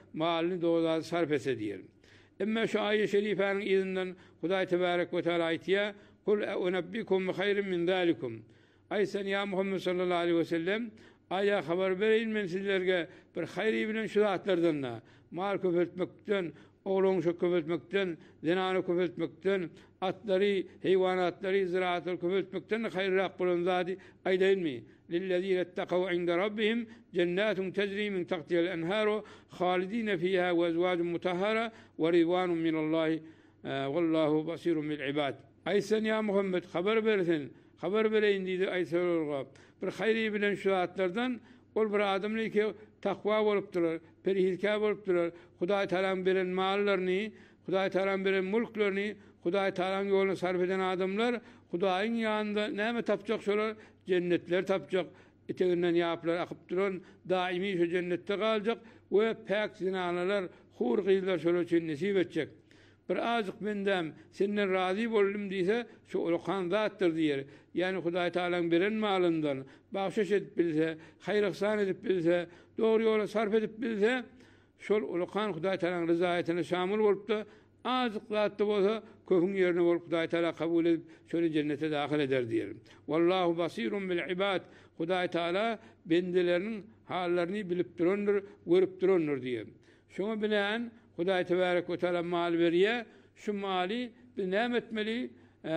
malını doğrudan sarf etse diyelim. Emme şu ayet-i şerifenin izinden Huday Tebarek ve Teala ayetiye kul enebbikum bi hayrin min zalikum. Ay sen ya Muhammed sallallahu aleyhi ve sellem aya haber vereyim men sizlerge bir hayri bilen şu zatlardan da mal köpeltmekten, oğlunu şu köpeltmekten, zinanı köpeltmekten, atları, hayvanatları, ziraatları köpeltmekten hayırrak bulan zati ay değil mi? لِلَّذ۪ينَ اتَّقَوْا عِنْدَ رَبِّهِمْ جَنَّاتٌ تَجْرِي مِنْ تَحْتِهَا الْأَنْهَارُ خَالِد۪ينَ ف۪يهَا وَاَزْوَاجٌ مُطَهَّرَةٌ وَرِضْوَانٌ مِنَ اللّٰهِ وَاللّٰهُ بَصِيرٌ بِالْعِبَادِ. Ay sen ya Muhammed haber versin, haber vereyin dedi ay sorulga. Bir hayri bilen şu zatlardan ol bir adamlı ki takva olup durur, perhizkar olup durur. Huday Teala'nın veren mallarını, Huday Teala'nın veren mülklerini, Huday Teala'nın yolunu sarf eden adamlar Hudayın yanında neme tapacak şolar? Cennetler tapacak. Eteğinden yapılar akıp duran daimi şu cennette kalacak ve pek zinalar, hur kıyılar şolar için nasip edecek. Bir azık bendem senden razı oldum diyse şu ulukan zattır diyer. Yani Huday Teala'nın veren malından bahşiş edip bilse, hayır ihsan edip bilse, doğru yola sarf edip bilse şol ulukan Huday Teala'nın rızayetine şamil olup da azık zattı olsa köhün yerine olup Huday Teala kabul edip şöyle cennete dahil eder diyelim. Vallahu basirun bil ibad. Huday Teala bendelerinin hallerini bilip durandır, görüp durandır diyelim. Şuna binaen Huday Tebarek ve Teala mal veriye, şu mali bir nem etmeli,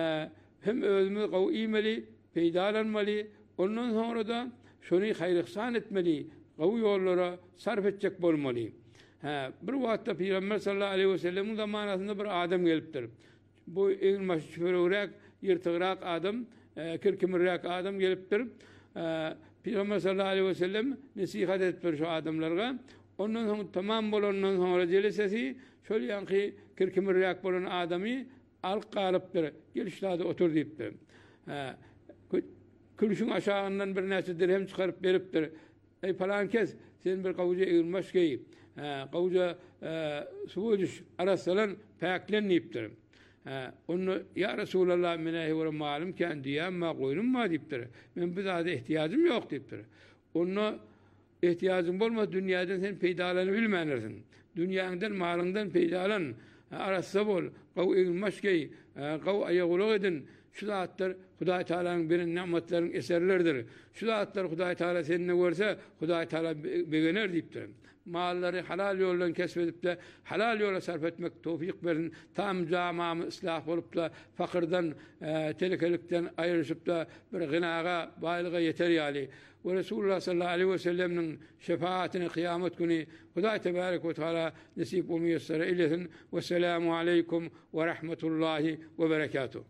hem özümü kavimeli, peydalanmalı, ondan sonra da şunu hayır ihsan etmeli, kavu yollara sarf edecek olmalı. Bir vakitte Peygamber sallallahu aleyhi ve sellem'in zamanında bir adam geliptir. Bu en meşhur yırtıgırak adam, kirkimirrak adam geliptir. Peygamber sallallahu aleyhi ve sellem nasihat ettir şu adamlarga. Ondan sonra tamam bolandan sonra celesesi şöyle yankı kirkimirrak bolan adamı al kalıptır. Gel şurada otur deyiptir. Külüşün aşağından bir nesi dirhem çıkarıp veriptir. Ey falan kes sen bir kavuca eğilmez ki kavuca suvucuş arasalan pekleniyiptir. Onu ya Resulallah menahi ve malum kendi ya ma koyunum ma deyiptir. Ben bir daha ihtiyacım yok deyiptir. Onu ihtiyacın olmaz dünyadan sen peydalanı bilmenirsin. Dünyandan malından peydalan arasa bol kav eğilmez ki kav ayağılık edin. Şu zatlar Huday Teala'nın bir nimetlerin eserleridir. Şu zatlar Huday Teala seninle görse Huday Teala beğenir deyiptir. Malları halal yoldan kesbedip de halal yola sarf etmek tevfik verin. Tam camamı ıslah olup da fakirden, telekelikten ayrışıp da bir gınağa, baylığa yeter yani. Ve Resulullah sallallahu aleyhi ve sellem'nin şefaatini kıyamet günü Huday Tebarek ve Teala nasip ve müyessere eylesin. Ve selamu aleykum ve rahmetullahi ve berekatuhu.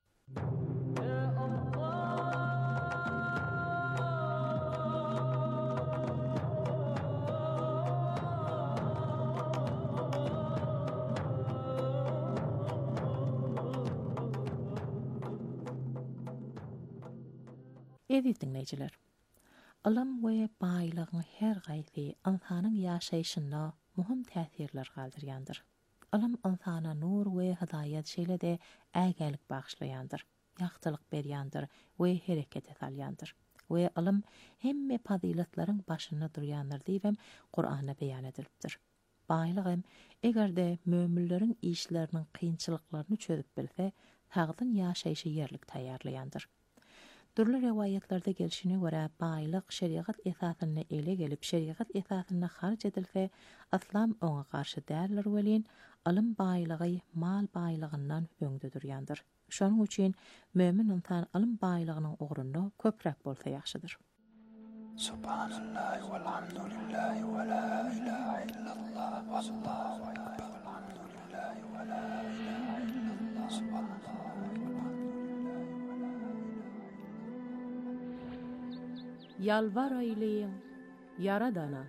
Eziz dinleyiciler, alam ve baylığın her gayfi insanın yaşayışına muhim tesirler kaldıryandır. Alam insana nur ve hidayet şeyle de ägelik bağışlayandır, yaxtılık beryandır ve hareket etalyandır. Ve alam hemme faziletlerin başını duryandır deyip Kur'an'a beyan edilipdir. Baylığım eger de möminlerin işlerinin kıyınçılıklarını çözüp bilse, tağdın yaşayışı yerlik tayarlayandır. Durlu rivayetlerde gelişine göre baylık şeriat esasına ele gelip şeriat esasına harc edilse aslam ona karşı değerler velin alım baylığı mal baylığından öňde duryandır. Şonuň üçin mömin insan alım baylığının uğrunda köprek bolsa yaxşydyr. Subhanallah velhamdülillah ve la ilahe illallah vallahu ekber velhamdülillah ve la ilahe illallah subhanallah. Yalvar eyleyin Yaradana.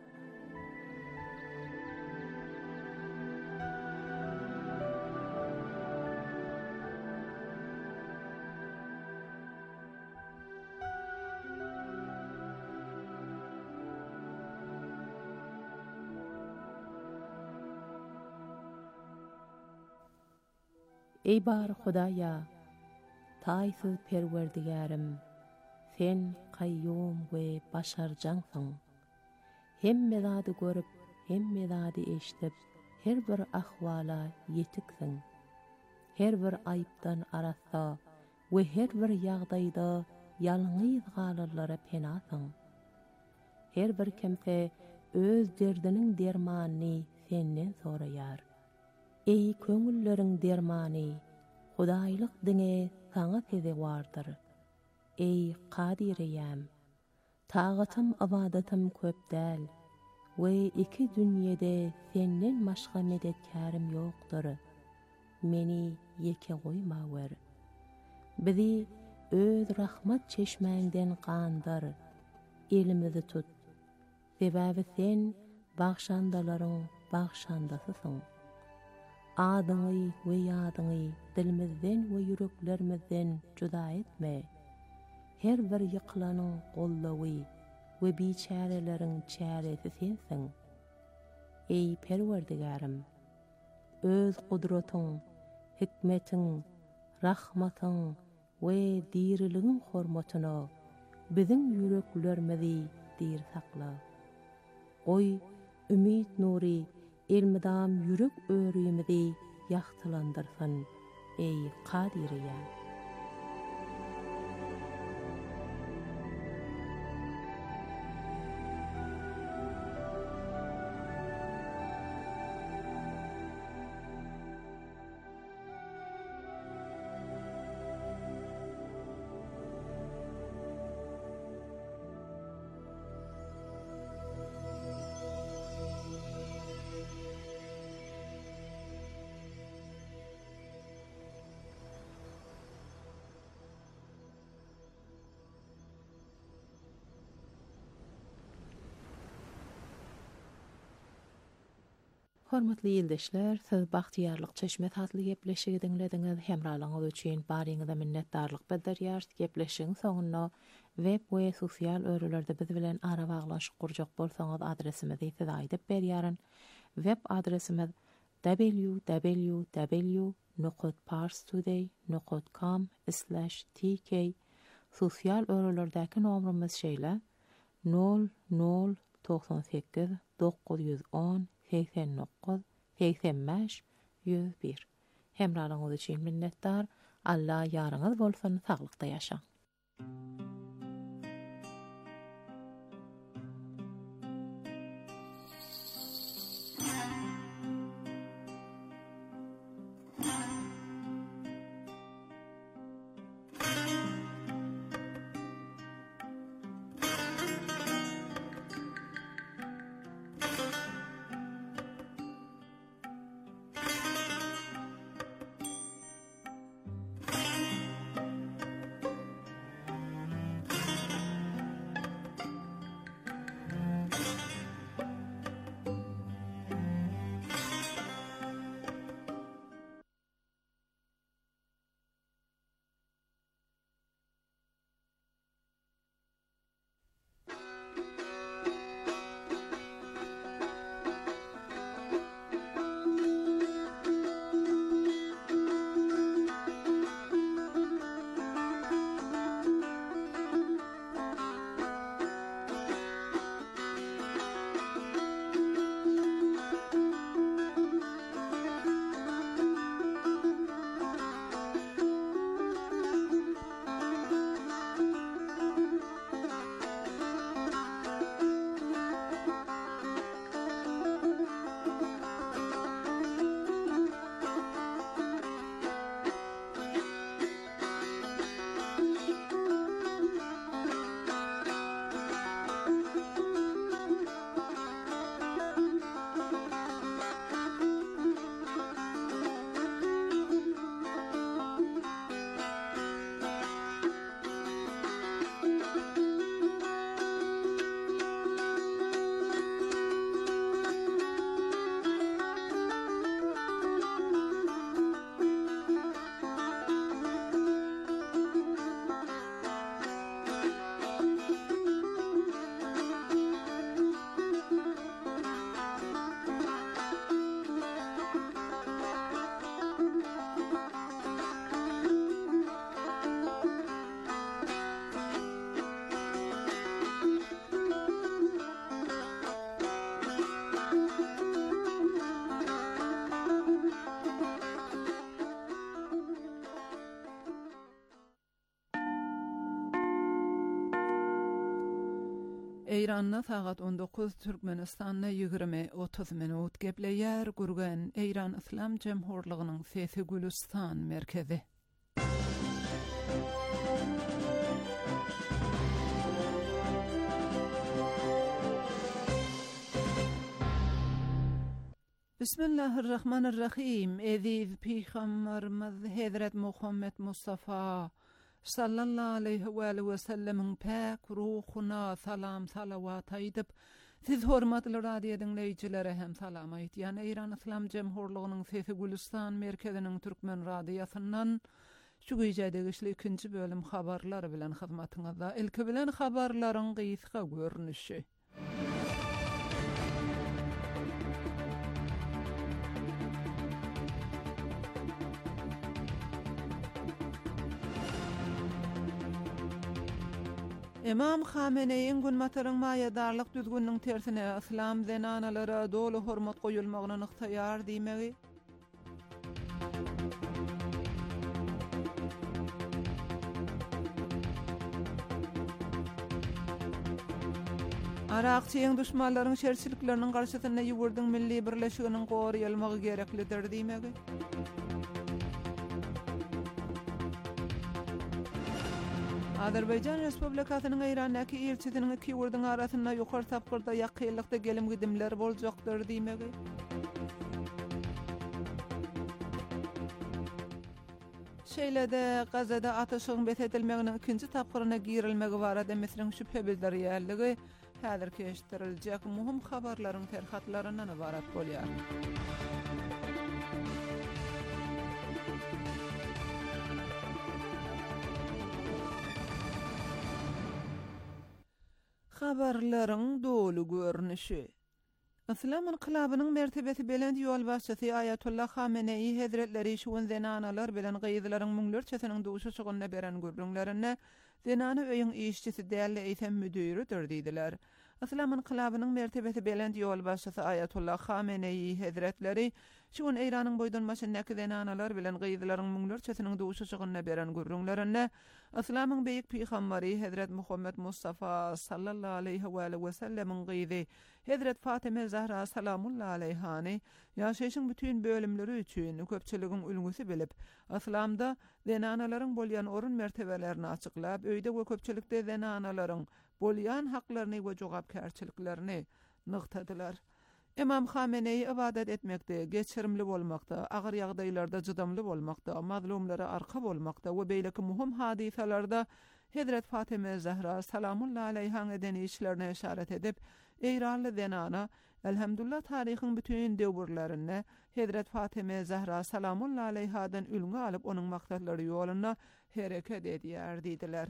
Ey bar Hudaya, taýsyz perwerdigarim, sen kayyum ve başarjansyň. Hemme zady görüp hemme zady eşdip her bir ahwala yetiksin. Her bir aýypdan arasa we her bir ýagdaýda ýalňyz galarlara penasyň. Her bir kimse öz derdiniň dermanyny senden soraýar. Ey köňülleriň dermany, Hudaýlyk diňe saňa teze wardyr. Ey Qadireyem, tagatym abadatym köp däl we iki dünýede senden başga medetkärim ýokdur. Meni ýeke goýma wer. Bizi öz rahmat çeşmäňden gandyr. Elimizi tut. Sebäbi sen bagşandalaryň bagşandasysyň. Adyňy we ýadyňy dilimizden we yüreklerimizden juda etme. Her bir ýyklanyň gollawy we biçäreleriň çäresi sensiň. Ey Perwerdigarim, öz gudratyň, hikmetiň, rahmatyň we diriligiň hormatyna biziň yüreklerimizi dir sakla. Oy ümit nuri elmidam yürek öýrüýümidi ýagtylandyrsyn, ey Qadireyem. Hormatly ýoldaşlar, siz Bagtyarlyk Çeşmet adly gepleşigi dinlediňiz. Hemralaňyz üçin baryňyza minnetdarlyk bildirýär. Gepleşigiň soňuna web we sosial örelerde biz bilen ara baglanşyk gurjak bolsaňyz adresimizi size aýdyp berýärin. Web adresimiz www.parstoday.com/tk. Sosial örelerdäki nomrumyz şeýle 0098 910 89-85-101. Hemralaňyz üçin minnetdar. Allah ýaryňyz bolsun, saglykda ýaşaň. İranna saat 19, Türkmenistanna 20-30 minut gepleýär gurgan İran İslam Jemhurlygynyň Sesi Gülistan merkezi. Bismillahirrahmanirrahim. Eziz Peygamberimiz Hazret Muhammed Mustafa sallallahu aleyhi ve sellemin pak ruhuna salam salavat aýdyp, siz hormatly radio dinleýijilere hem salam aýdýan İran İslam Jemhurlygynyň Sesi Gülistan merkeziniň türkmen radiosyndan şu güýjede güçli ikinji bölüm habarlar bilen hyzmatyňyzda. Ilki bilen habarlaryň gysga görnüşi. İmam Hameneýiň günmataryň maýadarlyk düzgünniň tersine islam zenanalara dolu hormat goýulmagyna yktyýar diýmegi. Araqçyň düşmanlaryň şerçilikleriniň garşysyna ýugurdyň milli birleşiginiň goýulmagy gereklidir diýmegi. Azerbaycan Respublikasynyň Irandaki elçisiniň iki ýurdyň arasynda ýokary tapgyrda ýakynlykda gelim gidimler boljakdyr diýmegi. Şeýlede Gazada ataşyň besedilmeginiň ikinji tapgyryna girilmegi barada meselen şüphe bildirýärligi häzir keşdiriljek muhim habarlaryň terhatlaryndan ibarat bolýar. Habarlaryň dolu görnüşi. İslam inqilabynyň mertebesi belend ýol başçysy Ayatullah Hameneyi Hazretleri şu zenanalar bilen gyýdylaryň müňlerçesiniň duşy çygyna beren gürrüňlerine zenana öýüň işçisi däli eýsem müdürüdir diýdiler. İslam inqilabynyň mertebesi belend ýol başçysy Ayatullah Hameneyi Hazretleri şu Iranyň boýdunmaşyndaky zenanalar bilen gyýdylaryň müňlerçesiniň duşy çygyna beren gürrüňlerine İslamyň beýik peýgamberi Hazret Muhammed Mustafa sallallahu aleyhi ve sellemin gyýdy Hazret Fatima Zahra salamullahi aleyhani ýaşaýyşyň bütün bölümleri üçin köpçüligiň ulgusy bilip, İslamda zenanalaryň bolýan orun mertebelerini açyklap, öýde we köpçülikde zenanalaryň bolýan haklaryny we jogapkärçiliklerini nyktadylar. İmam Hameneyi ibadet etmekde, geçirimli bolmakda, agyr ýagdaýlarda jydamly bolmakda, mazlumlara arka bolmakda we beýleki muhim hadisalarda Hazret Fatima Zahra salamullahi aleyhan eden işlerine işaret edip, Eýranly zenana elhamdülillah taryhyň bütün döwürlerinde Hazret Fatima Zahra salamullahi aleyhadan ülgü alyp onuň maksatlary ýoluna hereket edýär diýdiler.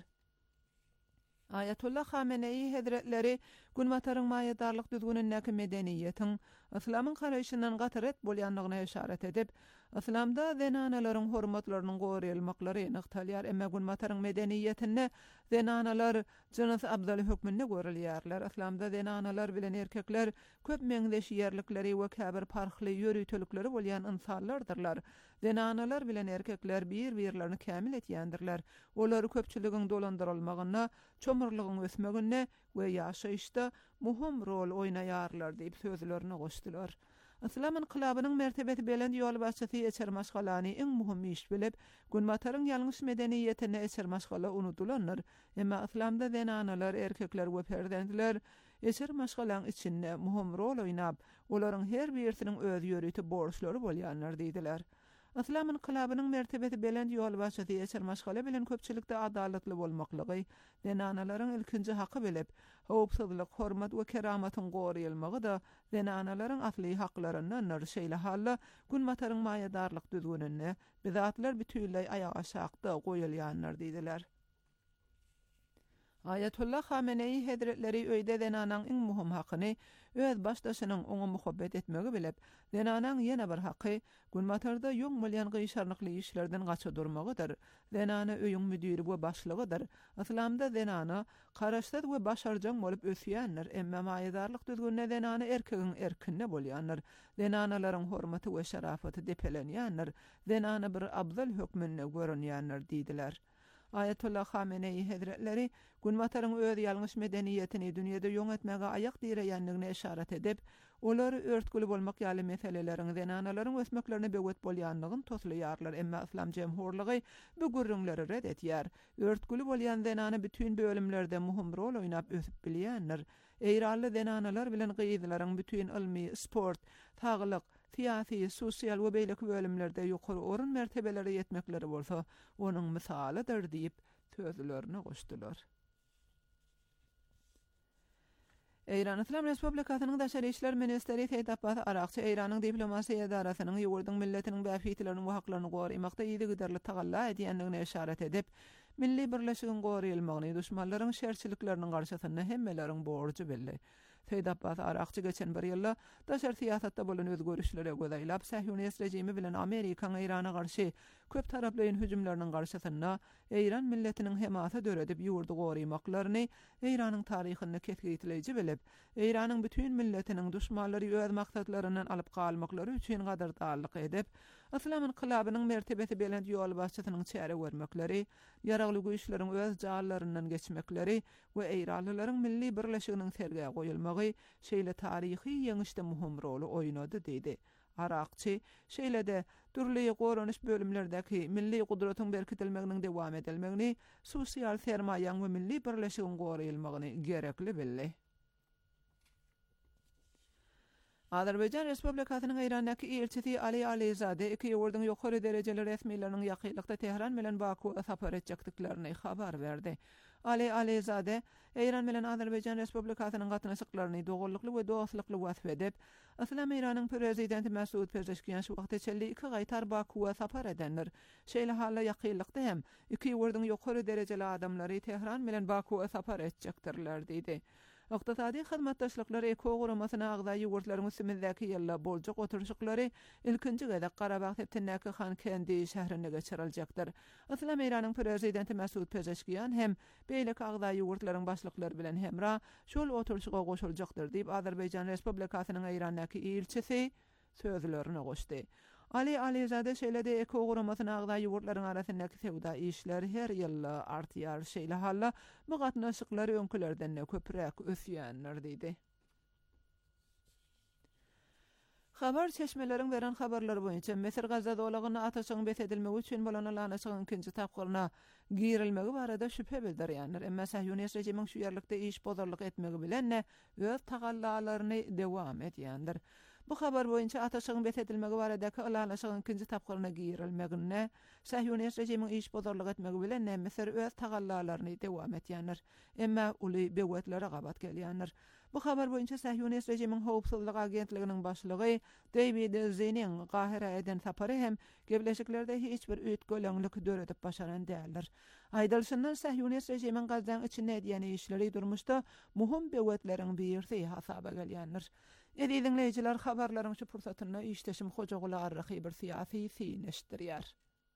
Ayatullah Hameneyi Hazretleri günmataryň maýadarlyk düzgünindäki medeniýetiň islamyň garaýşyndan gatyret bolýanlygyna işaret edip, islamda zenanalaryň hormatlarynyň goýulmaklary nyktalýar, emma günmataryň medeniýetinde zenanalar jynys abdaly hökmünde görülýärler. Islamda zenanalar bilen erkekler köp meňzeşýärlikleri we käbir parhly ýörütülükleri bolýan insanlardyrlar. Zenanalar bilen erkekler bir-birlerini kämil etýändirler. Olary köpçüligiň dolandyrylmagyna, çomurlygyň ösmegine we ýaşaýyşda muhim rol oýnaýarlar diýip sözlerini goşdylar. İslam inqilabynyň mertebesi belend ýol başçysy Eçer Maşgalany iň muhim iş bilip, günmataryň ýalňyş medeniýetine Eçer Maşgala unutulanlar. Emma İslamda zenanalar, erkekler we perdentler Eçer Maşgalaň içinde muhim rol oýnap, olaryň her birisiniň öz ýörüti borçlary bolýanlar diýdiler. İslam inqilabynyň mertebesi belend ýol başçysy Eçer Maşgala bilen köpçülikde adaletli bolmaklygy, zenanalaryň ilkinji haky bilip, howpsuzlyk, hormat we keramatyň goýulmagy da zenanalaryň asly haklaryndan näçe halla günmataryň maýadarlyk düzgünine bizatlar bütünlei ayağa şakda goýulýanlar diýdiler. Ayatullah Hameneyi Hazretleri öýde zenanaň iň muhim hakyny öz başdaşynyň oňa muhabbet etmegi bilip, zenanaň ýene bir haky günmatarda ýoň bolýan gyşarnykly işlerden gaça durmagydyr. Zenana öýüň müdiri we başlygydyr. İslamda zenana garaşsat we başarjang bolup ösýänler, emma maýadarlyk düzgünne zenana erkegiň erkinne bolýanlar. Zenanalaryň hormaty we şarafaty depelenýänler. Zenana bir abdal hökmünde görünýänler diýdiler. Ayetullah Khamenei Hazretleri günbatarın öz ýalňyş medeniyetini dünýede ýoň etmege aýak direýändigine işaret edip, olary örtküli bolmak ýaly meselelerini denanalaryň ösmeklerine bewet bolýanlygyny tosulaýarlar. Emma İslam jemhurlygy bu gürrüňleri red etýär. Örtküli bolýan denany bütün bölümlerde muhim rol oýnap ösüp bilýänler. Eýranly denanalar bilen gyýdylaryň bütün ilmi, sport, taglyk, siyasi, sosial we beýleki bölümlerde ýokary orun mertebeleri ýetmekleri bolsa, onuň misalydyr diýip sözlerini goşdular. Eýran Islam Respublikasynyň Daşary işler ministeri Seýid Abbas Arakçy Eýranyň diplomasiýa idarasynyň ýurdun milletiniň bäfitlerini we haklaryny gorumakda ýygy giderli tagalla edýändigine işaret edip, milli birleşigiň goruýylmagyny, düşmanlaryň şerçilikleriniň garşysyna hemmeleriň borjy belli. Seýid Abbas Arakçy geçen bir ýylda daşary siýasatda bolan özgörüşlere gözaýlap, Sahyonist rejimi bilen Amerikaň Eýrana garşy köp taraplyň hüjümleriniň garşysyna Eýran milletiniň hemasy döredip ýurdu goruýmaklaryny Eýranyň taryhyny ketgiýetleýiji bilip, Eýranyň bütün milletiniň düşmanlary öz maksatlarynyň alyp galmaklary üçin gadardarlyk edip, Islam inqilabynyň mertebesi belend ýol başçysynyň çäre görmekleri, ýaragly güýçleriň öz jaýlaryndan geçmekleri we Eýranlylaryň milli birleşiginiň sergäye goýulmagy şeýle taryhy ýeňişde muhim rol oýnady diýdi. Arakçy şeýlede türli goranyş bölümlerdäki milli gudratyň berkitilmeginiň dowam edilmegini, sosial sermaýaň we milli birleşigiň goruýylmagyny gerekli bildi. Azerbaycan Respublikasynyň Eýrandaky elçisi Ali Alizade iki ýurduň ýokary derejeli resmiýetleriniň ýakynlykda Tehran bilen Baku sapar etjekdiklerini habar berdi. Ali Alizade Eýran bilen Azerbaycan Respublikasynyň gatnaşyklaryny dogurlukly we dostlukly wasf edip, Islam Eýranyň prezidenti Mesud Pezeshkian şu wagtda çelli iki gaýtar Bakuwa sapar edenler. Şeýle halla ýakynlykda hem iki ýurduň ýokary derejeli adamlary Tehran bilen Bakuwa sapar etjekdirler diýdi. Iqtisadi hyzmatdaşlyklary eko guramasyna agdaý ýurtlaryň üstündäki ýylla boljak oturuşyklary ilkinji gezek Qarabağ septindäki Xankendi şäherine geçiriljakdyr. Islam Eýranyň prezidenti Mesud Pezeshkian hem beýleki agdaý ýurtlaryň başlyklary bilen hemra şol oturuşyga goşuljakdyr diýip Azerbaycan Respublikasynyň Eýrandaky elçisi sözlerini goşdy. Ali Alizade şeýlede eko guramasyna agdaý ýurtlaryň arasyndaky sewda işleri her ýyly artýar. Şeýle halla bu gatnaşyklar öňkilerden köpürek ösýänler diýdi. Habar çeşmeleriň beren habarlary boýunça Mesir Gazza dolagyny ataşyň besedilmegi üçin bolan alanyşygyň ikinji tapgyryna girilmegi barada şüphe bildirýänler. Emma Sahyonist rejimiň şu ýerlikde iş bozarlyk etmegi bilen öz tagallalaryny dowam edýändir. Bu habar boýunça ataşygyň besedilmegi baradaky alanyşygyň ikinji tapgyryna girilmegine Sahyonist rejimiň iş bozarlyk etmegi bilen Mesir öz tagallalaryny dowam edýänler. Emma uly bewetlere gabat gelýänler. Bu habar boýunça Sahyonist rejimiň howpsuzlyk agentliginiň başlygy David Zenin Qahira eden sapary hem gebleşiklerde hiç bir öýtgöleňlik döredip başaran däldir. Aýdylşyndan Sahyonist rejimiň Gazzaň içinde edýän işleri durmuşda muhim bewetleriň birisi hasaba gelýändir. Dinleyijiler habarlaryň şu pursatyna işleşim hojaguly arrahy bir syýasy syneşdirýär.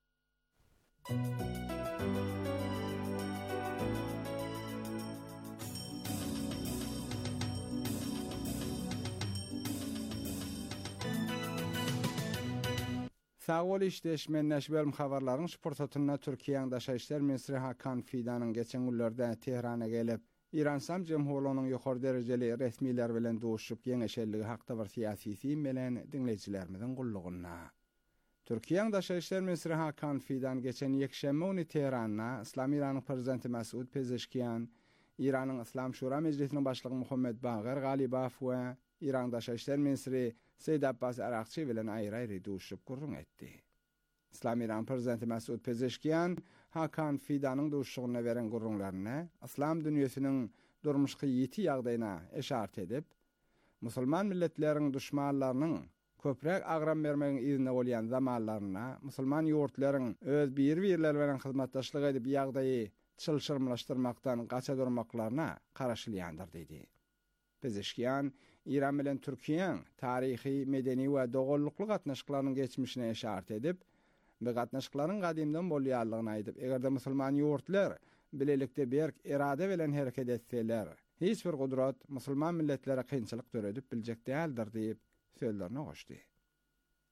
Sağol işleşmen näşbelm habarlaryň şu pursatyna Türkiýanyň Daşary işler ministri Hakan Fidanyň geçen günlerde Tehrana gelip İran İslam Jemhuriyetining ýokary derejeli resmiýetler bilen duşup ýeňeşelligi hakda bir syýasy bilen dinleýijilerimiziň gullugyna. Türkiýanyň Daşary işler ministri Hakan Fidan geçen ýekşembe güni Tehranda İslam Iranyň prezidenti Mesud Pezeshkian, İranyň İslam Şura Meclisiniň başlygy Muhammed Bagher Galibaw we İran Daşary işler ministri Seýid Abbas Arakçy bilen aýry-aýry duşup gurrun etdi. İslam İran prezidenti Mesud Pezeshkian Hakan Fidanyň duşugyna beren gurrunlaryna İslam dünýäsiniň durmuşky ýeti ýagdaýyna eşaret edip, musulman milletleriň düşmanlarynyň köprek agram bermegiň izine bolýan zamanlaryna musulman ýurtlaryň öz bir-birleri bilen hyzmatdaşlyk edip ýagdaýy çylşyrmlaşdyrmakdan gaça durmaklaryna garaşylýandyr diýdi. Pezeshkian İran bilen Türkiýanyň taryhy, medeni we dogurlukly gatnaşyklarynyň geçmişine eşaret edip, bu gatnaşyklaryň gadymdan bolýarlygyny aýdyp, egerde musulman ýurtlar bilelikde berk irade bilen hereket etseler, hiç bir gudrat musulman milletlere kynçylyk töredip biljek däldir diýip sözlerini goşdy.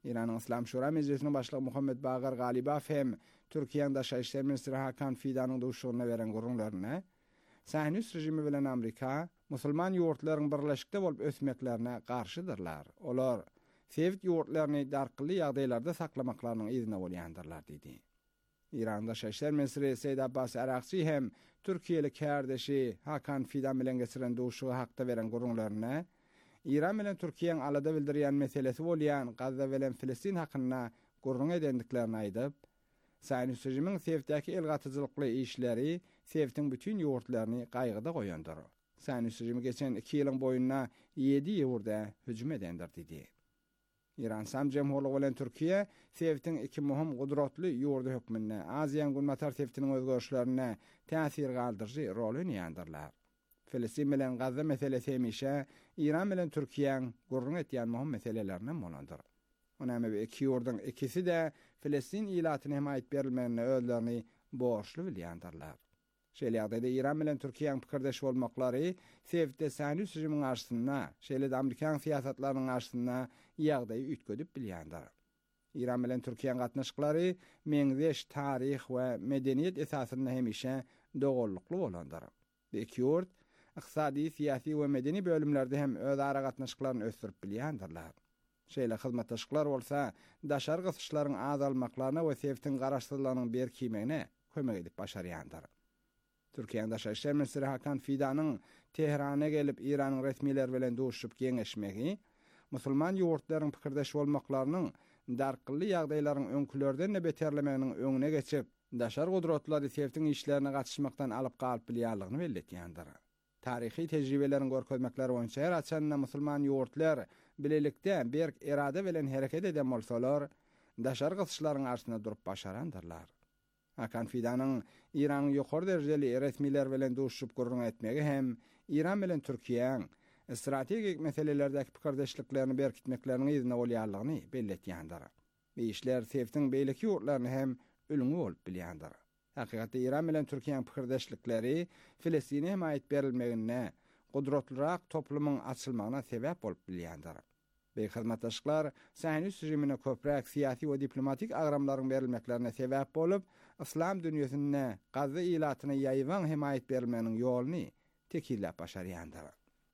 İran'ın İslam Şura Meclisi'nin başlygy Muhammed Bagar Galibaf hem Türkiýeň Daşa işler ministri Hakan Fidanyň duşugyna beren gurrunlaryna Sahnus rejimi bilen Amerika musulman ýurtlaryň birleşikde bolup ösmeklerine garşydyrlar. Olar sevit ýurtlaryny darkyly ýagdaýlarda saklamaklarynyň izine bolýandyrlar dedi. İran Daşa işler ministri Seyyid Abbas Araqçy hem Türkiýeli kärdeşi Hakan Fidan bilen geçiren duşugy hakda beren gurrunlaryna İran bilen Türkiýeň alada bildirýän meselesi bolýan Gazza bilen Filistin hakyna gurrun edendiklerini aýdyp, Sahnus rejimiň sevitdäki elgatyjylykly işleri sevitin bütün ýurtlaryny gaýgyda goýandyr. Sahnus rejimi geçen 2 ýylyň boýunna 7 ýurda hüjüm edendir dedi. İran Sam Jemhurlygy bilen Türkiýe sevitin 2 muhim gudratly ýurda hökmünde Aziýan günmatar sevitiniň özgörüşlerine täsir galdyrjy rol oýnýandyrlar. Filistin bilen Gazza meselesi hemişe İran bilen Türkiýeň gurrun etýän muhim meselelerden bolandyr. Onamy bu iki ýurdun ikisi de Filistin ilatyna himayet berilmegine özlerini borçlu bilýändirler. Şeýle ýagdaýda İran bilen Türkiýeň pikirdeş bolmaklary sevitde Sahnus rejimiň garşysynda, şeýle Amerikan siýasatlarynyň garşysynda ýagdaýy ütgedip bilýändir. İran bilen Türkiýeň gatnaşyklary meňzeş taryh we medeniýet esasynda hemişe dogallykly bolandyr. Bu iki ýurt iqtisadi, siyasi we medeni bölümlerde hem özara gatnaşyklaryny ösdürip bilýändirler. Şeýle hyzmatdaşyklar bolsa, daşar gysışlaryň azalmaklaryna we sevitin garaşsyzlygynyň berkimegine kömek edip başarýandyr. Türkiýeň Daşa işler ministri Hakan Fidanyň Tehrana gelip İranyň resmiler bilen duşup geňeşmegi, musulman ýurtlaryň pikirdeş bolmaklarynyň darkyly ýagdaýlaryň öňkülerden beterlemeginiň öňüne geçip, daşar gudratlary sevitin işlerine gatnaşmakdan alyp galyp bilýärligini belletýändir. Tarihi tejribelerin görkezmekleri boýunça her açanna musulman ýurtlar bilelikde berk irade bilen hereket eden bolsalar, daşar gysışlaryň arasynda durup başarandyrlar. Hakan Fidanyň İran ýokary derejeli resmiler bilen duşup gurrun etmegi hem İran bilen Türkiýeň strategik meselelerdäki pikirdeşliklerini berkitmekleriniň izine bolýarlygyny belletýändir. Bu işler sevitin beýleki ýurtlaryny hem ölüňi bolup bilýändir. Hakykatda İran bilen Türkiýeň pikirdeşlikleri Filistin'e himayet berilmegine, gudratlyrak toplumyň açylmagyna sebäp bolup bilýändir. Beý hyzmatdaşyklar Sahnus rejimine köpräk siýasy we diplomatik agramlaryň berilmeklerine sebäp bolup, İslam dünýäsinde Gazza ilatyna ýaýwan himayet berilmeginiň ýoluny tekillap başarýandyr.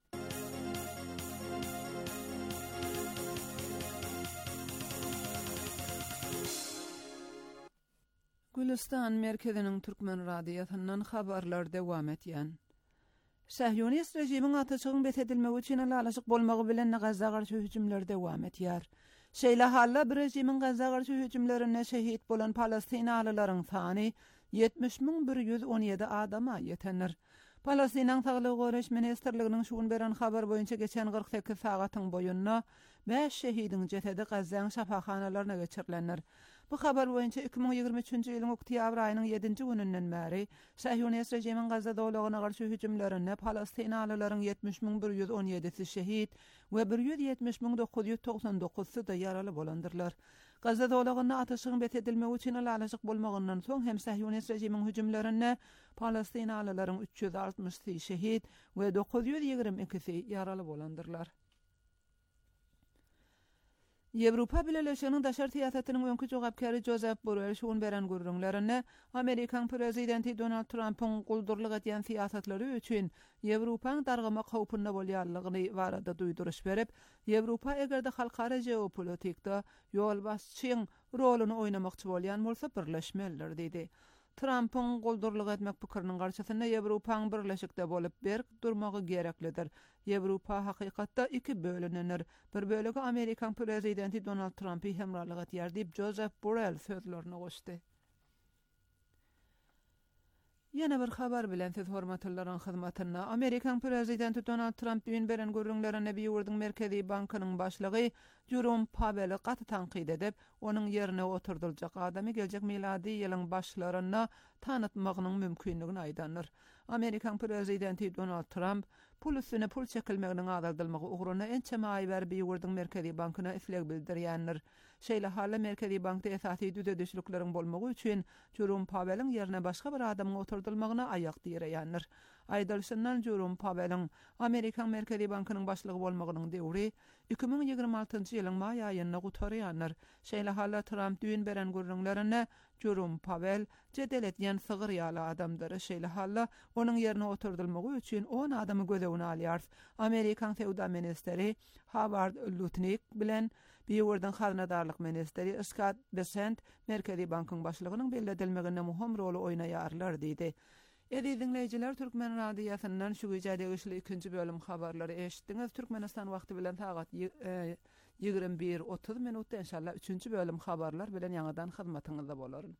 Gülistan merkeziniň Türkmen radiýasyndan habarlar dowam etýän. Sahyonist rejimiň ataçygyň betedilmegi üçin alalyk bolmagy bilen Gazza garşy hüjümler dowam etýär. Şeýle halla bir rejimiň Gazza garşy hüjümlerine şehit bolan Palestinalylaryň sany 70.117 adama ýetenir. Palestinaň Saglyk Goraş Ministrliginiň şugun beren habar boýunça geçen 48 sagatyň boýunna 5 şehidiň jesedi Gazzaň şafahanalaryna geçirilenir. Bu habar boýunça 2023-nji ýylyň oktyabr aýynyň 7-nji gününden bäri Sahyonist rejimiň Gazza dowlatyna garşy hüjümlerine Palestinalylaryň 70.117 şehit we 170.999 da ýaraly bolandyrlar. Gazza dowlatyna ataşygyň betedilmegi üçin alalyk bolmagyndan soň hem Sahyonist rejimiň hüjümlerine Palestinalylaryň 360 şehit we 922 ýaraly bolandyrlar. Ýewropa Birleşiginiň daşar siýasatynyň öňkü jogapkary Joseph Borrell şugun beren gurrunlaryny Amerikan prezidenti Donald Trump'yň guldurlyk etýän siýasatlary üçin Ýewropaň dargama howpunda bolýarlygyny barada duýduruş berip, Ýewropa egerde halkara geopolitikda ýolbaşçyň roluny oýnamakçy bolýan bolsa birleşmelidir dedi. Trump'yň guldurlyk etmek pikiriniň garşysynda Ýewropaň birleşikde bolup berk durmagy gereklidir. Ýewropa hakykatda iki bölünenir. Bir bölegi Amerikan prezidenti Donald Trump'y hemrarlyk etýär diýip Joseph Borrell sözlerini goşdy. Yana bir habar bilen siz hormatlylaryň hyzmatyna Amerikan prezidenti Donald Trump düýün beren görüňlerine bir ýurdun merkezi bankynyň başlygy Jerome Powell'i gaty tanqid edip, onuň ýerine oturduljak adamy geljek miladi ýylyň başlaryna tanıtmagynyň mümkinligini aýdandyr. Amerikan prezidenti Donald Trump pul üstüne pul çekilmeginiň azaldylmagy ugruna ençeme aýber bir ýurdun merkezi bankyna isleg bildirýändir. Şeýle halla merkezi bankda esasy düzedişlikleriň bolmagy üçin Jerome Powell'iň ýerine başga bir adamyň oturdylmagyna aýak diýerýändir. aýdylşyndan Jerome Powell'in Amerikan Merkezi Bankynyň başlygy bolmagynyň döwri 2026-njy ýylyň may aýyna gutarýanlar. Şeýle halla Trump düýün beren gürrüňlerine Jerome Powell jedel etýän sygyr ýaly adamdary. Şeýle halla onuň ýerine oturdylmagy üçin 10 adamy gözegine alýar. Amerikan Sewda ministeri Howard Lutnick bilen Biýerden hazinadarlyk ministeri Scott Bessent Merkezi Bankyň başlygynyň belledilmeginde muhim rol oýnaýarlar diýdi. Edi dinleyijiler, Türkmen radiosynyň şu güýjede güýçli 2-nji bölüm habarlary eşitdiňiz. Türkmenistan wagty bilen sagat 21:30 minutda inşallah 3-nji bölüm habarlar bilen ýangadan hyzmatyňyzda bolaryn.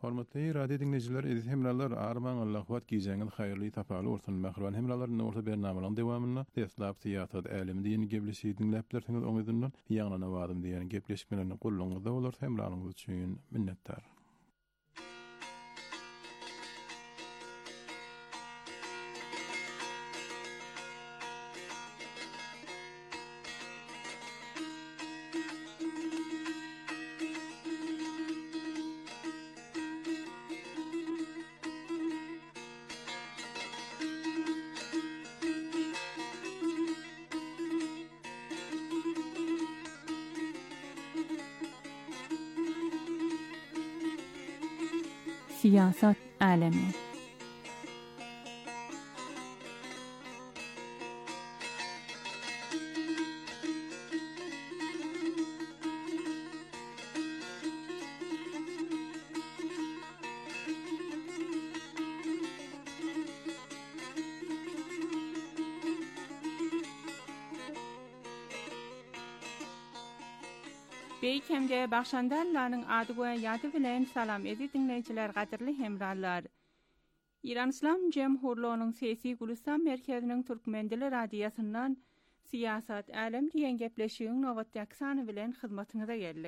Hormatly radio dinleyijiler, edit hemralar arman Allah wat giýjeňiz haýyrly tapaly ortadan mahruwan hemralaryň orta bernamalaryň dowamyny Deslap tiýatry älim diýen geplişi dinläplersiňiz oňyzyndan ýaňlana wadym diýen gepleşmelerini gulluňyzda bolar hemralaryňyz üçin minnettar. Siyasat alemi. Beýkemde başandarlaryň ady we ýady bilen salam edi dinleýijiler, gaderli hemrallar. İran İslam Jemhurluğunyň Sesi Gulistan merkeziniň Türkmendili radiýasyndan siyasat alem diýen gepleşigiň nowatdaky sany bilen hyzmatyňyza geldik.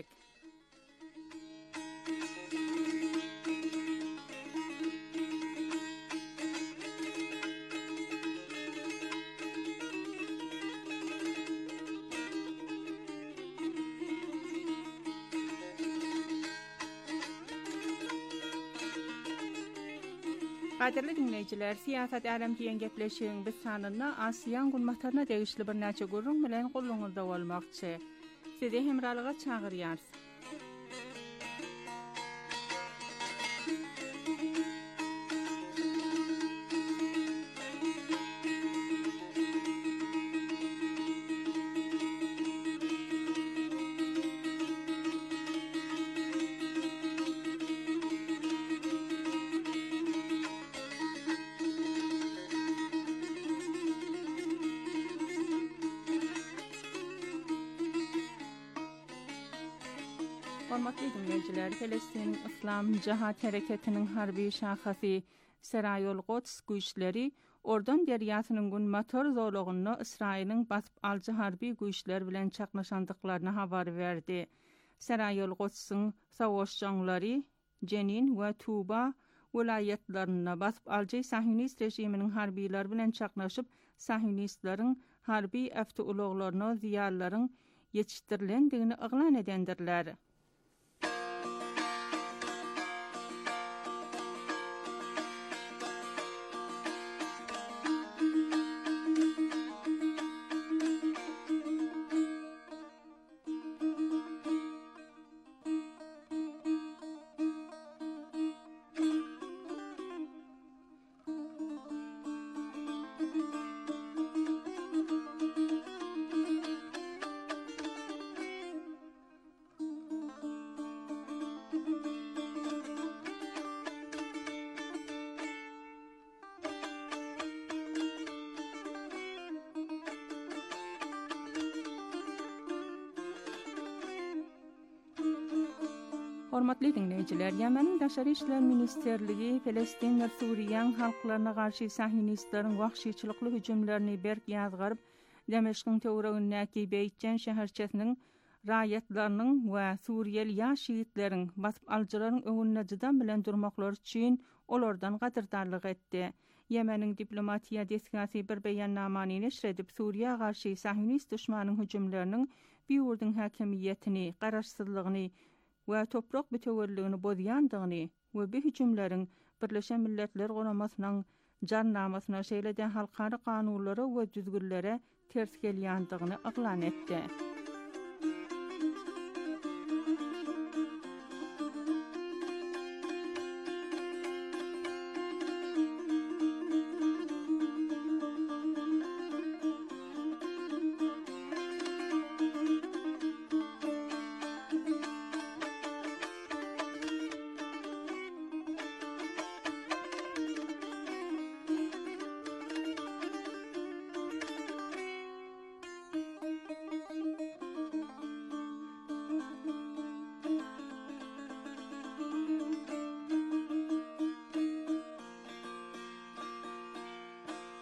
Gaderli dinleýijiler, siyasat alem diýen gepleşigiň biz sanyna Asiýan gulmataryna degişli bir näçe gurrun bilen gulluňyzda bolmakçy. Sizi hemralyga çagyrýar. Hormatly dinleýijiler, Filistin İslam Cihat Hereketiniň harby şahasy Serayol Quds güýçleri Ordan derýasynyň gün motor zowlugyny Israýlyň basyp aljy harby güýçler bilen çaknaşandyklaryny habar berdi. Serayol Quds'yň sowuşçanlary Jenin we Tuba vilayetlerine basyp aljy Sahyonist rejiminiň harbiýler bilen çaknaşyp Sahyonistlaryň harby awtoulaklaryny ziýarlaryň ýetişdirilendigini aglan edendirler. Hormatly dinleýijiler, Ýemeniň Daşary işler ministerligi Filistin we Suriýanyň halklaryna garşy Sahyonistlaryň wahşyçylykly hüjümlerini berk ýazgaryp, Demeşkiň töweregindäki Beýtjan şäherçesiniň raýatlarynyň we Suriýeli ýaş ýigitleriň basyp aljylaryň öňünde jydan bilen durmaklary üçin olardan gaderdarlyk etdi. Ýemeniň diplomatiýa desgasy bir beýannamany neşredip Suriýa garşy Sahyonist düşmanyň hüjümleriniň biýurdyň häkimiýetini, garaşsyzlygyny we toprak bütewelligini bozýandygyny we bu hüjümleriň Birleşen Milletler Guramasynyň jarnamasyna şeýle-de halkary kanunlary we düzgünlere ters gelýändigini aglan etdi.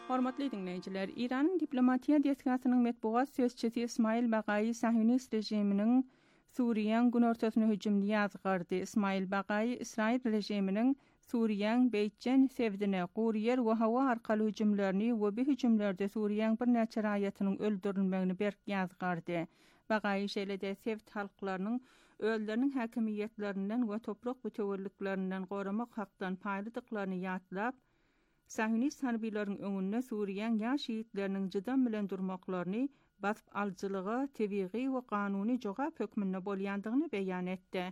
Hormatly dinleyijiler, İran'ın diplomatiya delegasyanynyň metbuat sözçisi İsmail Baqai Sahyonist rejiminiň Suriýanyň günortasyna hüjümini ýazgardy. İsmail Baqai İsrail rejiminiň Suriýanyň Beytjen, Sevdine, Guriyer we hawa arkaly hüjümlerini we bu hüjümlerde Suriýanyň bir näçe raýatynyň öldürilmegini berk ýazgardy. Baqai şeýle-de Sevd halklarynyň ölleriniň häkimiýetlerinden we toprak bütewelliklerinden goramak hakdan paýlydyklaryny ýatlap, Sahyonist harbiýlaryň öňünde Suriýanyň ýaş şiitleriniň jydam bilen durmaklaryny basp alçylygy, tebiği we kanuny jogap hökmünde bolýandygyny beýan etdi.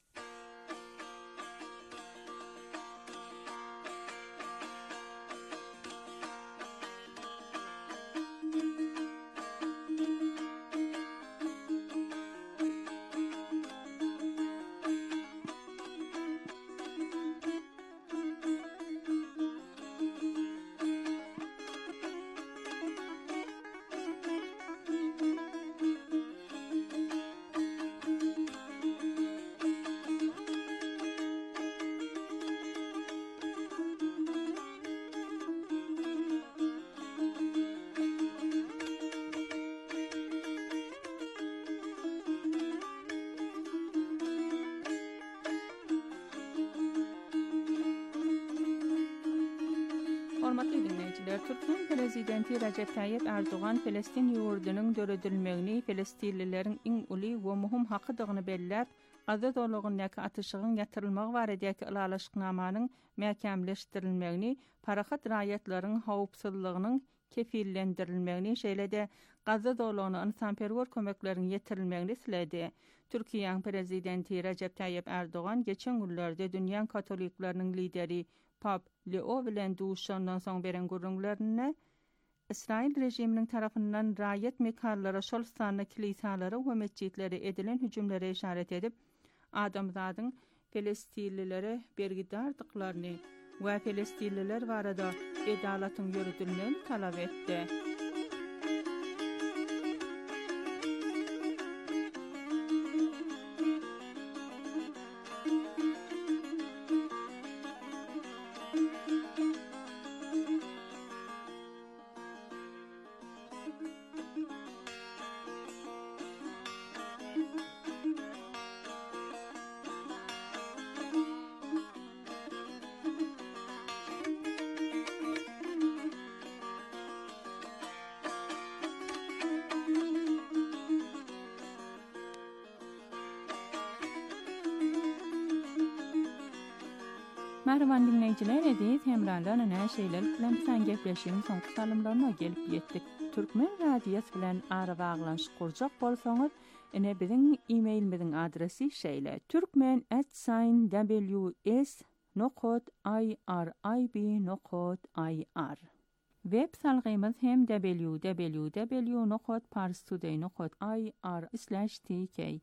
Hormatly dinleyijiler, Türkiýe prezidenti Recep Tayyip Erdoğan Palestin ýurdunyň döredilmegini Palestinlileriň iň uly we muhim hakydygyny belläp, Gaza dolagynyň atyşygyň ýatyrylmagy baradäki ilalaşyknamanyň mäkämleşdirilmegini, parahat raýatlaryň howpsuzlygynyň kefillendirilmegini, şeýle-de Gaza dolagyny insanperwer kömekleriniň ýetirilmegini siledi. Türkiýe prezidenti Recep Tayyip Erdoğan geçen günlerde dünýä katoliklarynyň lideri Pap Leo bilen duşandan soň beren gurrunlaryny İsrail rejiminiň tarapyndan raýat mekanlara, şol sanly kilisalary we mesjidlere edilen hüjümlere işaret edip, adamzadyň Palestinlilere bergidardyklaryny we Palestinliler barada edalatyň ýürütilmegini talap etdi. Merhaban dinleyijiler, edip hemralarla näşeýler bilen sen gepleşýän soňky salymlaryna gelip ýetdik. Türkmen radiýasy bilen ara baglanşyk kurjak bolsaňyz, ene biziň e-mailimiziň adresi şeýle: turkmen@ws.irib.ir. Web salgymyz hem www.parstoday.ir/tk.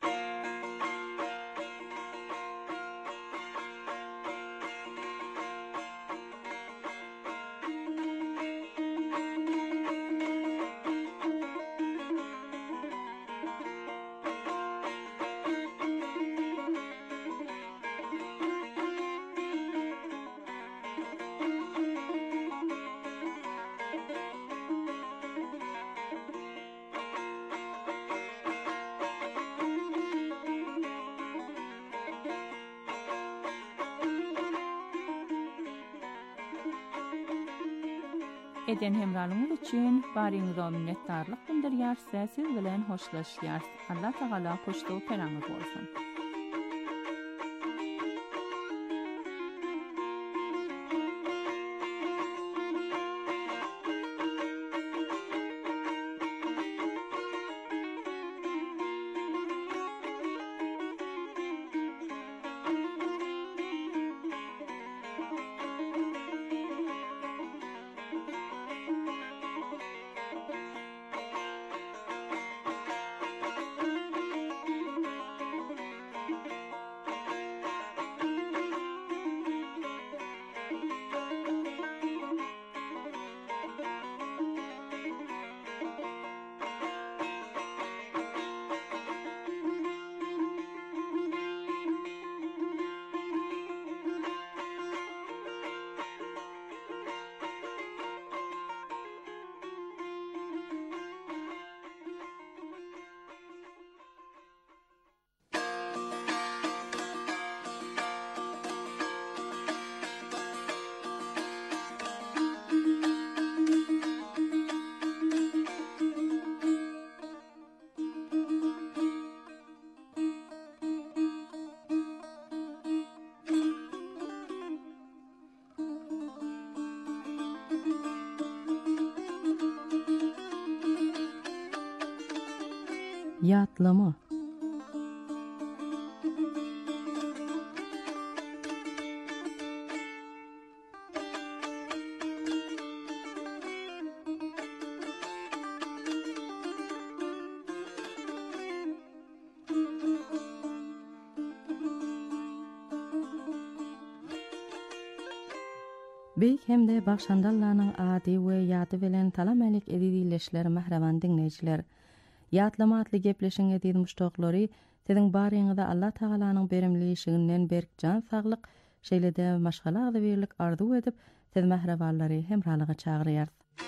Eden hemralyňyz üçin baryňyza minnetdarlyk bildirýär, siz bilen hoşlaşýar. Allah Taala hoşduk peraňyz bolsun. Yatlama. Beyk hemde Bakşandallanyň ady we ýady bilen talamelik edidileşler mahraman dinleýijiler. Ýatlama atly gepleşiň edýän muştoklary siziň baryňyzda Allah Taalanyň berimliýiginden berk jan saglyk şeýlede maşgalagda berlik arzu edip siz mahramanlary hemralyga çagyrýar.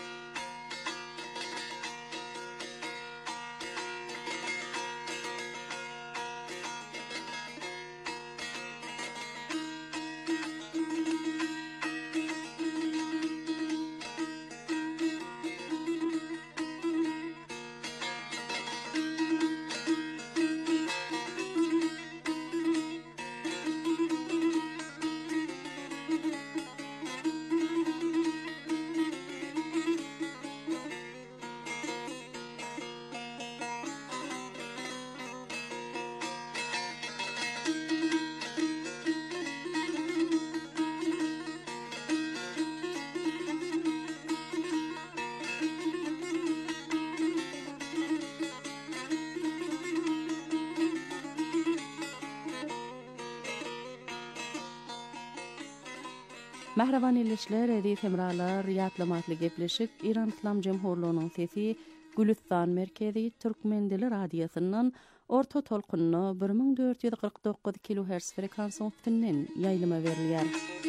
Mahraban elleşler edip hemralar ýatlamatly gepleşik İran İslam Jemhurluğunyň sesi Gülistan merkezi Türkmen dili radiosynyň orta tolkunna 1449 kHz frekansyň üstünden ýaýlyma berilýär.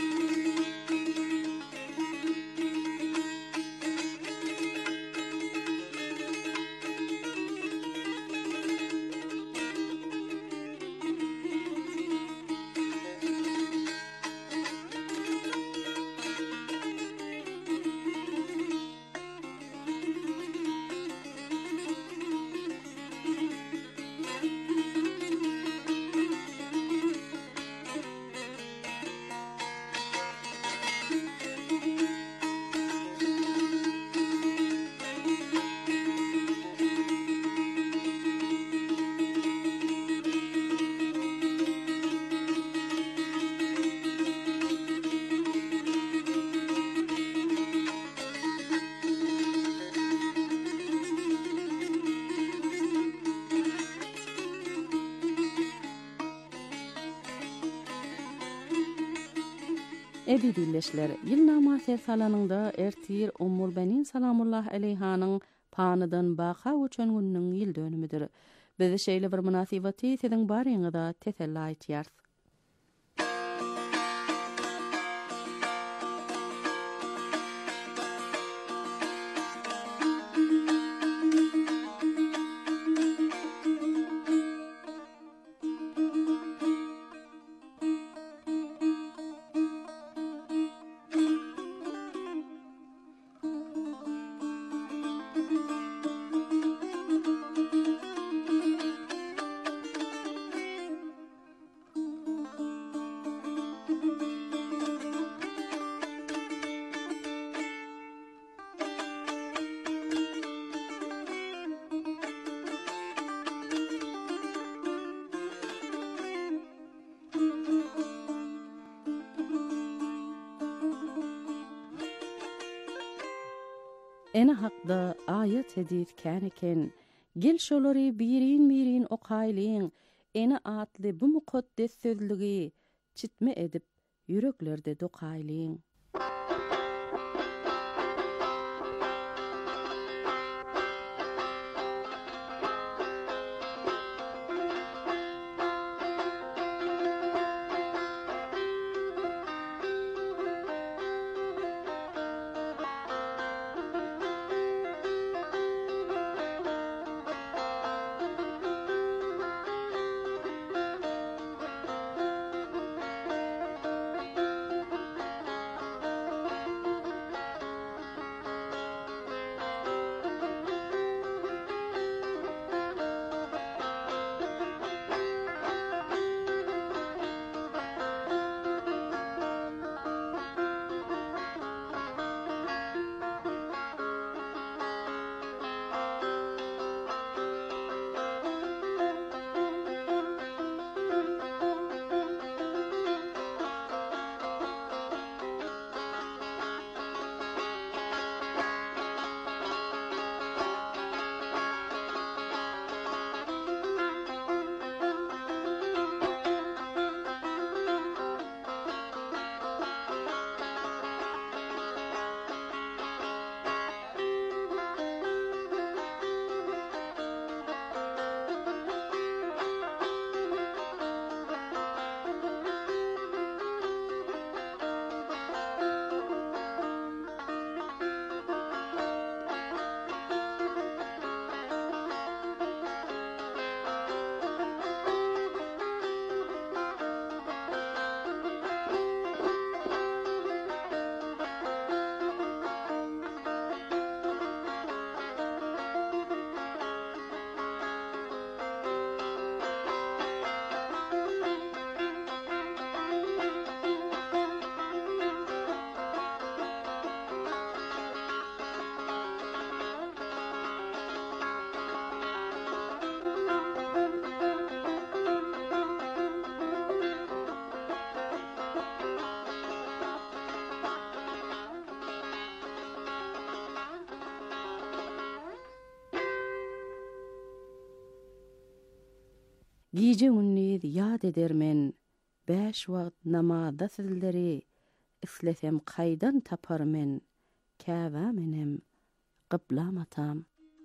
Edi dilleşler, Yılnama sersalanında ertir Ummul Benin salamullah aleyhanyň panydan baqa uçan günniň ýyl dönümidir. Biz şeýle bir munasabaty siziň baryňyzda teselli aýtýar. Ene hakda ayet edip käneken, gel şolary birin okaýlyň, ene atly bu mukaddes sözlügi çitme edip yüreklerde dokaýlyň. Gice günnüz yad edermen, 5 wagt namazda sizleri islesem qaydan taparmen, käbä menem, qıblam atam.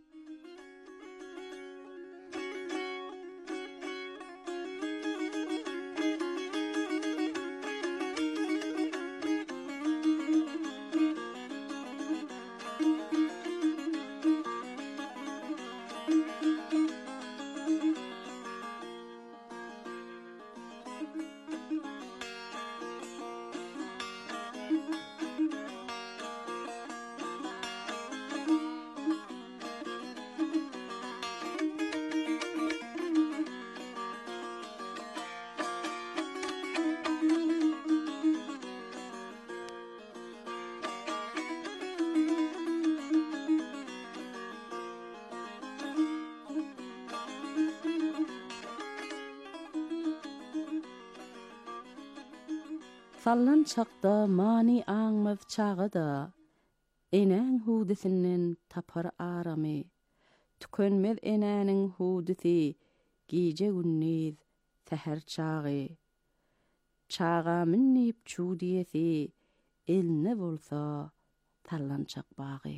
Sallan çaqda mani aňmyz çağıda, enäň hudisinden tapar aramy, tükönmez enäniň hudisi, gice günnüz, seher çağı. Çağa minnip çudiyesi, elne bolsa, tallançaq bağı.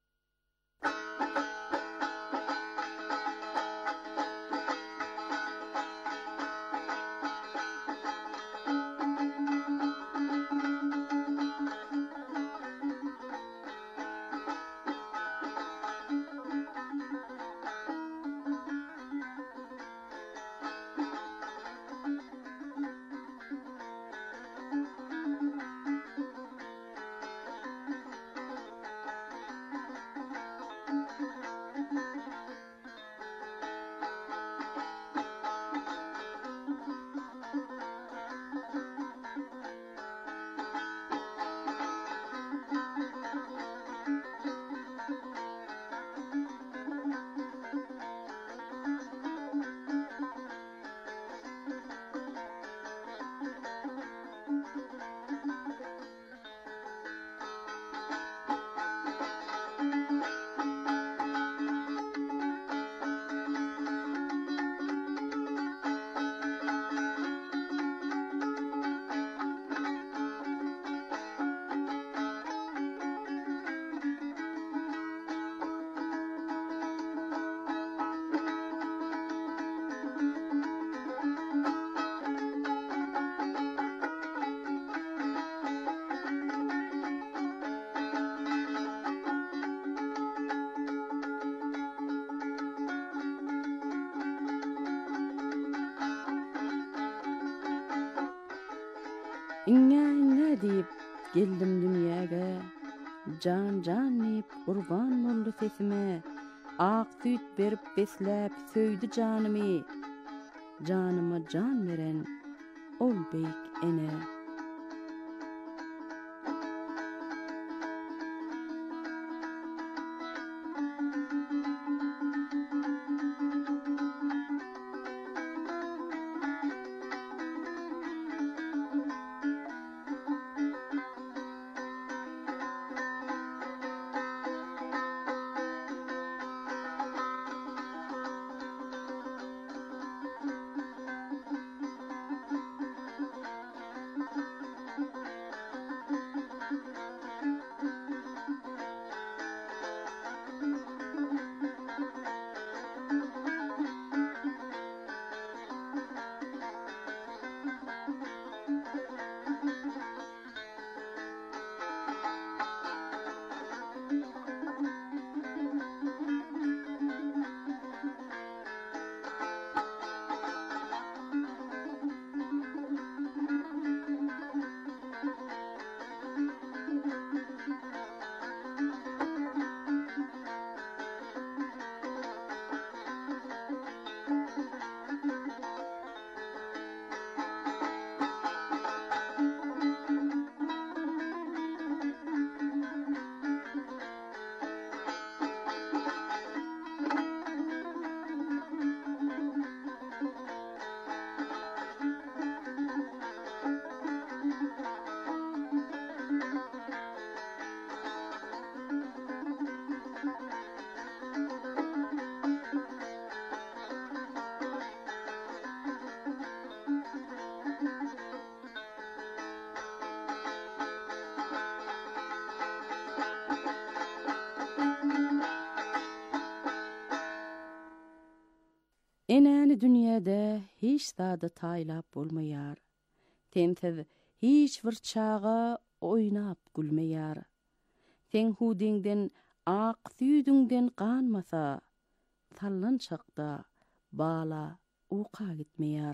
İnge deyip geldim dünýäge, can deyip qurban boldy sesime, ak süýt berip besläp söýdi janymy, janyma can veren ol beýik ene. dünyede hiç zady taýlap bolmaýar. Tensiz hiç bir çağa oýnap gülmeýär. Sen hudiňden ak süýdüňden ganmasa, sallançakda bala uqa gitmeýär.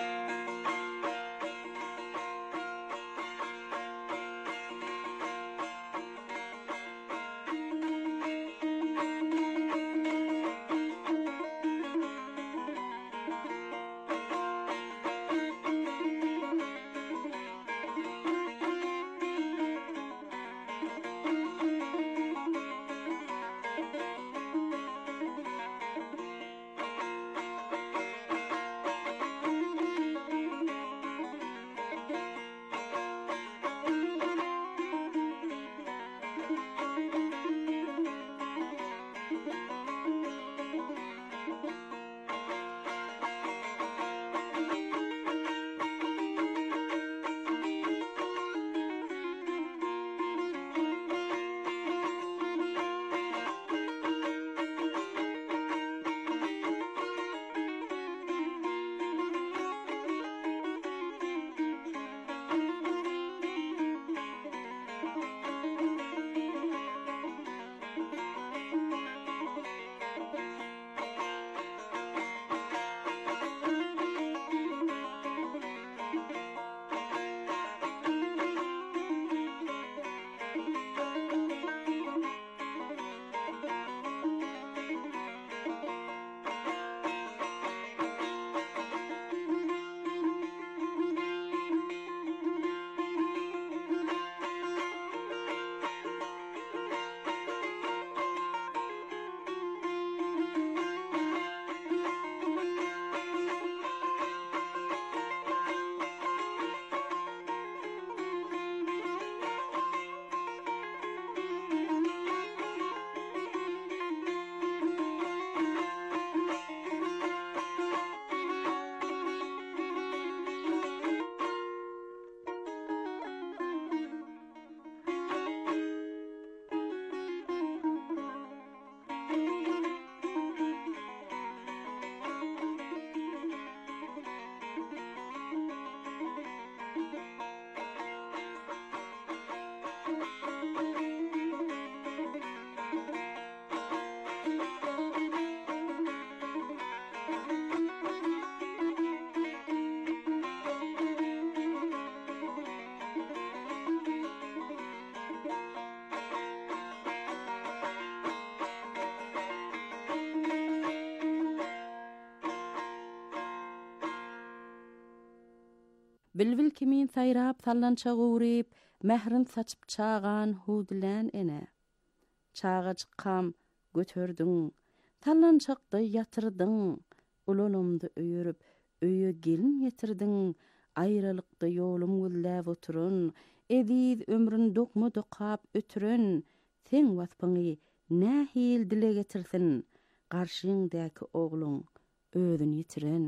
Bilbil kimin sayrap sallança gowryp, mehrin saçyp çağan hudlan ene. Çağa çykam götürdüň, sallançakda yatyrdyň, ulanymdy öýürüp, öýe gelin getirdiň, aýralykda ýolum gülläp oturun, ediz ömrün dokma dokap ötürün, sen waspyňy nähil dile getirsin, garşyňdaky ogluň özüni yitiren.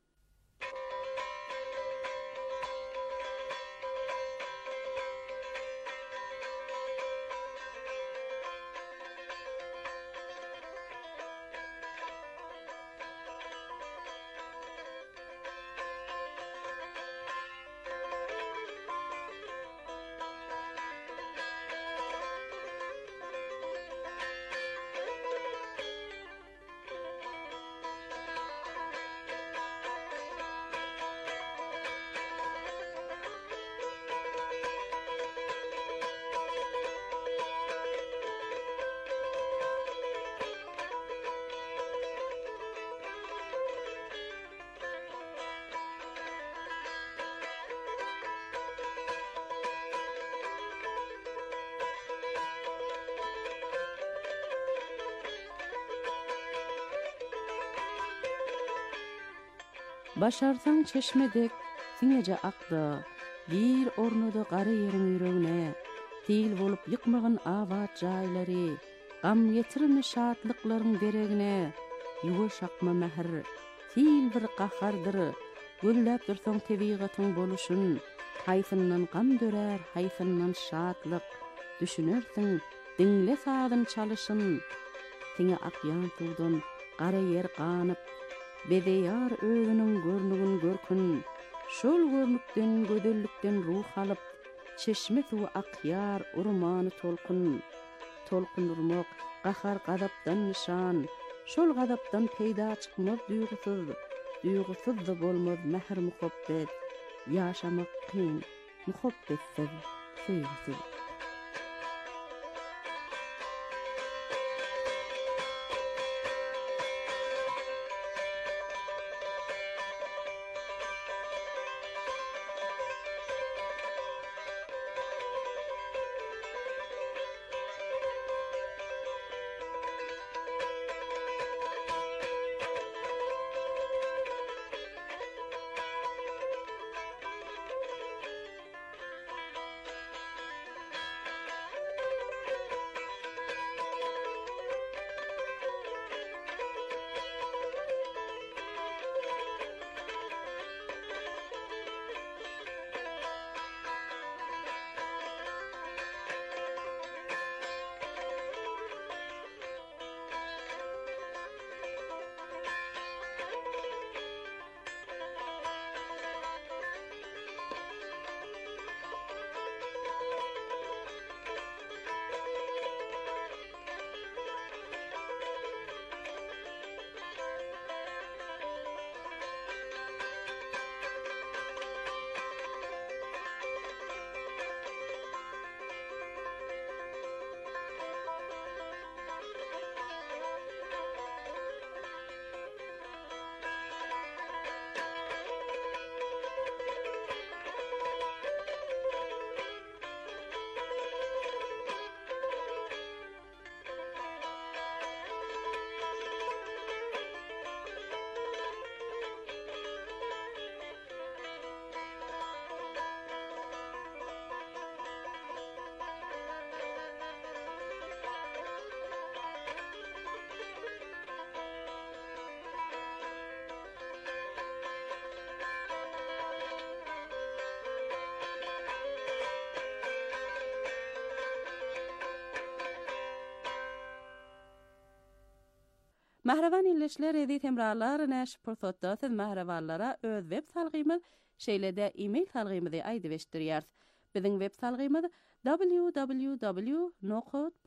Başarsaň çeşmedek siňeje akdy, bir ornuda gary ýeriň ýüregine, dil bolup ýykmagyn awat jaýlary, gam getirme şatlyklaryň deregine, ýuwaş akma mähir, sil bir gahardyr, gülläp dursaň tebigatyň boluşyn, haýsyndan gam dörer, haýsyndan şatlyk, düşünersiň, diňle sadyn çalyşyn, siňe akýan suwdan gary ýer ganyp, Bedeyar özünün görnügün görkün, şol görnükden gödellükden ruh alıp, çeşme suwu akyar urmanı tolkun. Tolkun urmak, gahar gadapdan nişan, şol gadapdan peýda çykmaz duýgusuz da bolmaz mehr muhabbet, ýaşamak kyn, muhabbetsiz, süýgüsiz. Mahravan illeşler edit emralar näş pursatda siz mahravallara öz web salgymyz şeýlede e-mail salgymyzy aýdyp eşdirýärs. Biziň web salgymyz www.nohod